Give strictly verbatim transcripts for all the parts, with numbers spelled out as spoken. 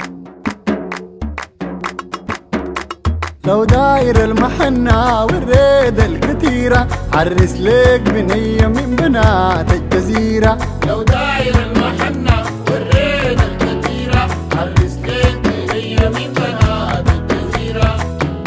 لو داير المحنة والريدة الكتيرة عرس ليك بنية من بنات الجزيرة. لو داير المحنة والريدة الكتيرة عرس ليك بنية من بنات الجزيرة.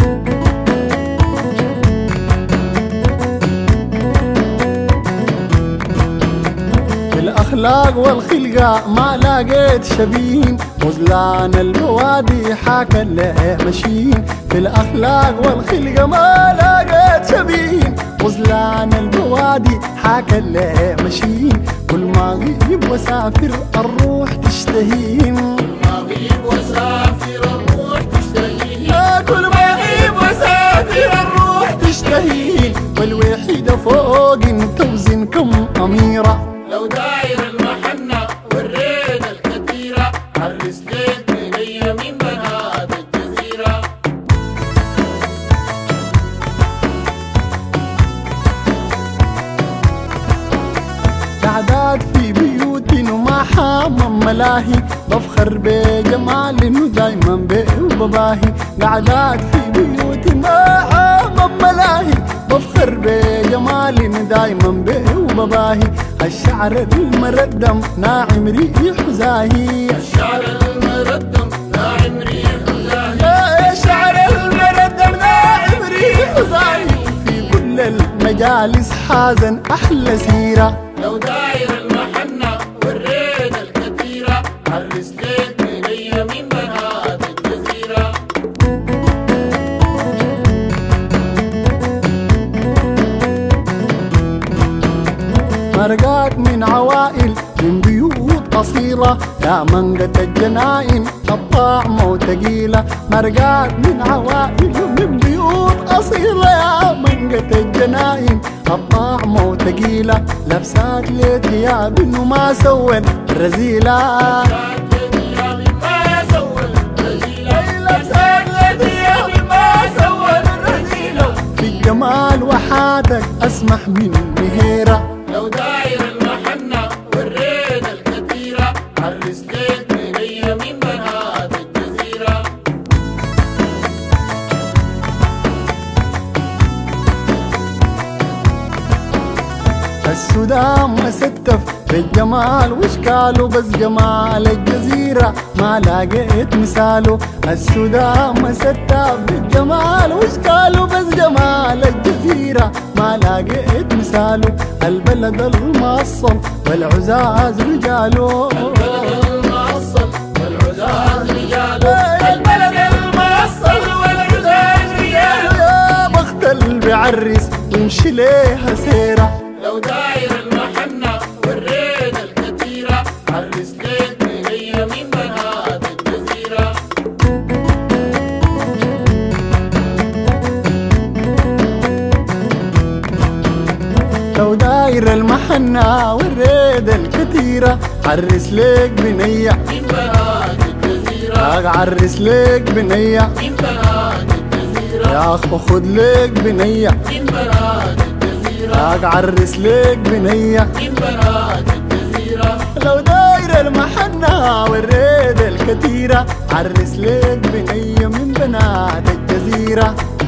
بالأخلاق والخلقة ما لقيت شبين، غزلان البوادي حاكى له مشين. في الأخلاق والخلقة ما لقيت شبين، غزلان البوادي حاكى له مشين. كل ما غيب وسافر الروح تشتهين، كل ما غيب وسافر الروح تشتهين. آه كل ما غيب وسافر الروح تشتهين. والوحيدة فوق توزن كم أميرة. لو داير المحنة والريدة الكتيرة عرس ليك بنية من بنات الجزيرة. قعدات في بيوت وما حامم ملاهي، بفخر بجمال انه دايما بيه وبباهي. قعدات في بيوت ما حامم ملاهي، بفخر بجمال انه دايما بيه وبباهي. الشعر المردم ناعم ريح زاهي، الشعر المردم ناعم ريح زاهي. الشعر المردم ناعم ريح زاهي. في كل المجالس حازن احلى سيرة. لو داير المحنة والريدة الكتيرة عرس ليك بنية من بنات الجزيرة. مرقات من عوائل من بيوت أصيلة، يا منقة الجناين الطعمة وتقيلة. مرقات من عوائل من بيوت أصيلة، يا منقة الجناين الطعمة وتقيلة. لبسات لثياب وما سوت رزيلة، في الجمال وحاتك أسمح من مهيرة. لو داير المحنة والريدة الكتيرة عرس ليك بنية من بنات الجزيرة. السودان مستف بالجمال واشكاله، بس جمال الجزيرة ما لقيت مثاله. السودان مستف بالجمال واشكاله، بس جمال الجزيرة ما لقيت مثاله. البلد المعصم والعزاز رجاله، البلد المعصم والعزاز رجاله. البلد المعصم والعزاز رجاله. يا بخت اللي بيعرس يمشي ليها سيرة. لو داير المحنة والريدة الكتيرة عرس ليك بنية من بنات الجزيرة. لو داير المحنة والريدة الكتيرة عرس ليك بنية من بنات الجزيرة. عرس ليك بنية من بنات الجزيرة. يا أخ خد ليك بنية من بنات الجزيرة. عرس ليك بنية من بنات الجزيرة. لو داير المحنة والريدة الكتيرة عرس ليك بنية من بنات الجزيرة.